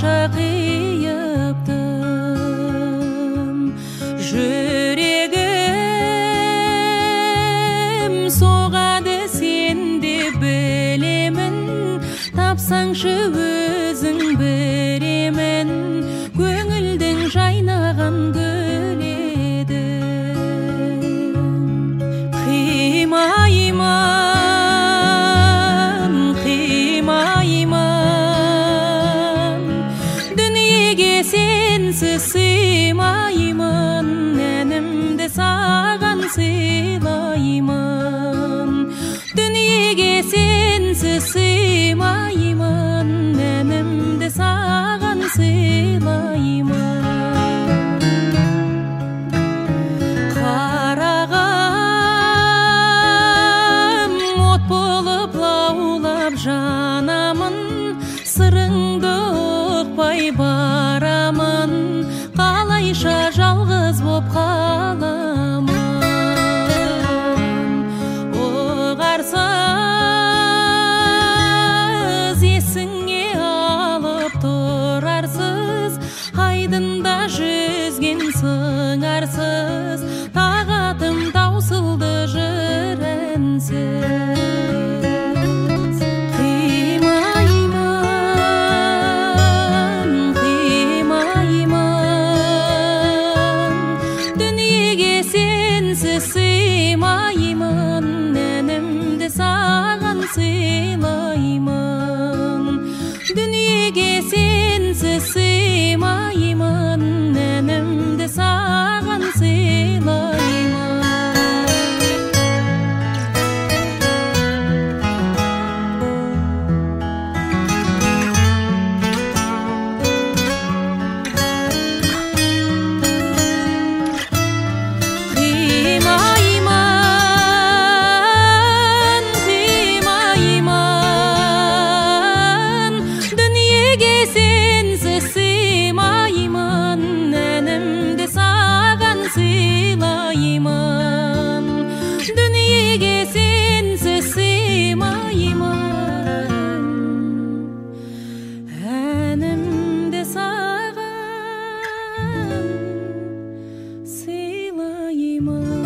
қалайша қиыптым. Жүрегім соғады, сен де білемін, тапсаңшы өзің беремін, көңілдің жайнаған гүл едің. Қимайман, қимайман, дүниеге сенсіз сыймаймын, әнімді саған сыйлаймын. Дүниеге сенсіз сыймаймын, әнімді саған сыйлаймын. Қарағым от болып лаулап жанамын, сырыңды ұқпай барамын, қалайша жалғыз боп қаламын. Оғарсыз есіңе алып тұрарсыз, айдында жүзген сыңарсыз, тағатым таусылды жыр әнсіз. Қимайман, қимайман, дүниеге сенсіз сыймаймын, әнімді саған сыйлаймын. Дүниеге сенсіз сыймаймын, әнімді саған сыйлаймын. Қимайман, қимайман, дүниеге сенсіз сыймаймын, әнімді саған сыйлаймын. Дүниеге сенсіз сыймаймын, әнімді саған сыйлаймын.